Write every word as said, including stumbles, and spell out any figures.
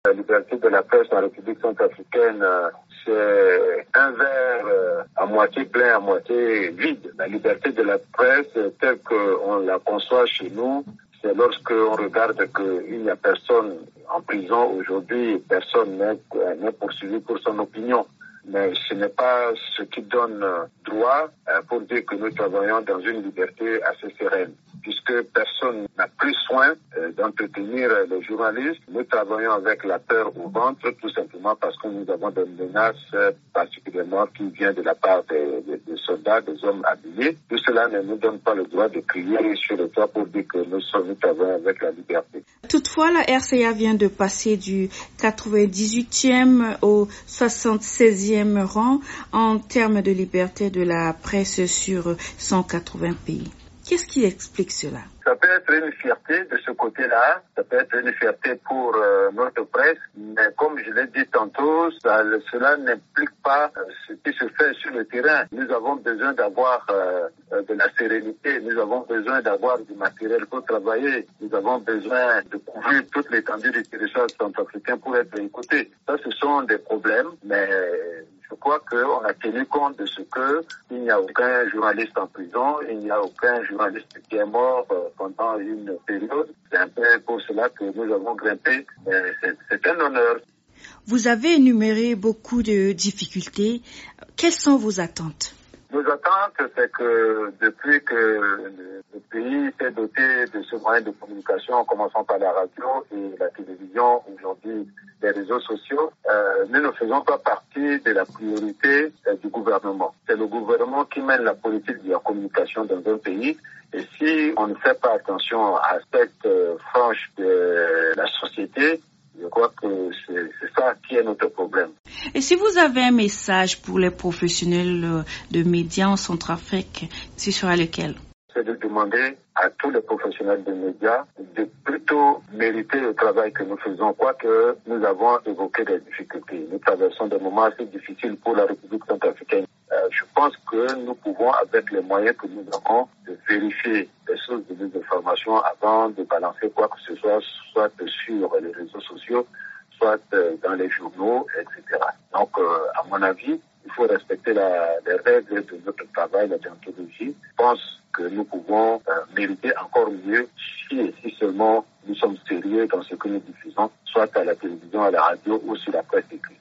La liberté de la presse en République centrafricaine, euh, c'est un verre euh, à moitié plein, à moitié vide. La liberté de la presse, telle qu'on la conçoit chez nous, c'est lorsque on regarde qu'il n'y a personne en prison aujourd'hui, personne n'est poursuivi pour son opinion. Mais ce n'est pas ce qui donne droit pour dire que nous travaillons dans une liberté assez sereine, puisque personne n'a plus soin d'entretenir les journalistes. Nous travaillons avec la peur au ventre, tout simplement parce que nous avons des menaces particulièrement qui viennent de la part des, des, des soldats, des hommes habillés. Tout cela ne nous donne pas le droit de crier sur le toit pour dire que nous sommes, nous travaillons avec la liberté. Toutefois, la R C A vient de passer du quatre-vingt-dix-huitième au soixante-seizième rang en termes de liberté de la presse sur cent quatre-vingts pays. Qu'est-ce qui explique cela? Ça peut être une fierté de ce côté-là, ça peut être une fierté pour euh, notre presse, mais comme je l'ai dit tantôt, ça, cela n'implique pas euh, ce qui se fait sur le terrain. Nous avons besoin d'avoir euh, de la sérénité, nous avons besoin d'avoir du matériel pour travailler, nous avons besoin de couvrir toute l'étendue du territoire centrafricain pour être écoutés. Ça, ce sont des problèmes, mais je crois qu'on a tenu compte de ce que il n'y a aucun journaliste en prison, il n'y a aucun journaliste qui est mort euh, pendant une période. C'est un peu pour cela que nous avons grimpé. Euh, c'est, c'est un honneur. Vous avez énuméré beaucoup de difficultés. Quelles sont vos attentes? Nos attentes, c'est que depuis que le pays s'est doté de ce moyen de communication, en commençant par la radio et la télévision, aujourd'hui les réseaux sociaux, euh, nous ne faisons pas partie de la priorité euh, du gouvernement. C'est le gouvernement qui mène la politique de la communication dans un pays. Et si on ne fait pas attention à cette euh, frange de la société, je crois que c'est, c'est ça qui est notre problème. Et si vous avez un message pour les professionnels de médias en Centrafrique, ce sera lequel? C'est de demander à tous les professionnels de médias de plutôt mériter le travail que nous faisons, quoique nous avons évoqué des difficultés. Nous traversons des moments assez difficiles pour la République centrafricaine. Euh, je pense que nous pouvons, avec les moyens que nous avons, de vérifier les sources de nos informations avant de balancer quoi que ce soit, soit sur les réseaux sociaux, soit dans les journaux, et cetera. Donc, euh, à mon avis, il faut respecter la, les règles de notre travail, la déontologie. Je pense que nous pouvons euh, mériter encore mieux si et si seulement nous sommes sérieux dans ce que nous diffusons, soit à la télévision, à la radio ou sur la presse écrite.